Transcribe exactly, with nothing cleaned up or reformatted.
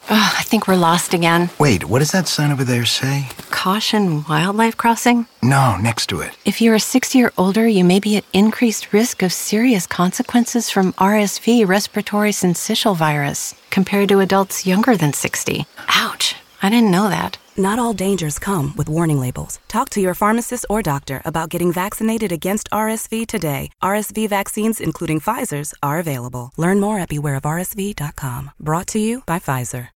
Ugh, I think we're lost again. Wait, what does that sign over there say? Caution wildlife crossing? No, next to it. If you are sixty or older, you may be at increased risk of serious consequences from R S V, respiratory syncytial virus, compared to adults younger than sixty. Ouch, I didn't know that. Not all dangers come with warning labels. Talk to your pharmacist or doctor about getting vaccinated against R S V today. R S V vaccines, including Pfizer's, are available. Learn more at beware of R S V dot com. Brought to you by Pfizer.